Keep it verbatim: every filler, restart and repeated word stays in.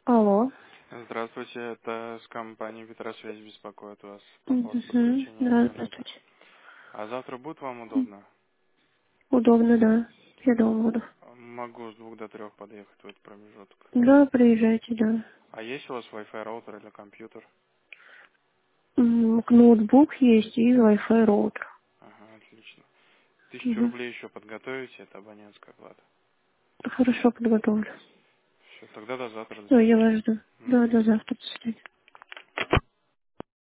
Алло. Здравствуйте, это с компании Ветросвязь беспокоит вас по Угу. поводу подключения Да, интернета. здравствуйте. А завтра будет вам М, удобно? Удобно, да. Я дома буду. Могу с двух до трех подъехать в этот промежуток. Да, приезжайте, да. А есть у вас Wi-Fi роутер или компьютер? М, Ноутбук есть и Wi-Fi роутер. Ага, отлично. Тысячу Угу. рублей еще подготовите, это абонентская плата. Хорошо, подготовлю. Все, тогда до завтра, до Все, я свидания. вас жду. Да, Мгм. до завтра. До свидания.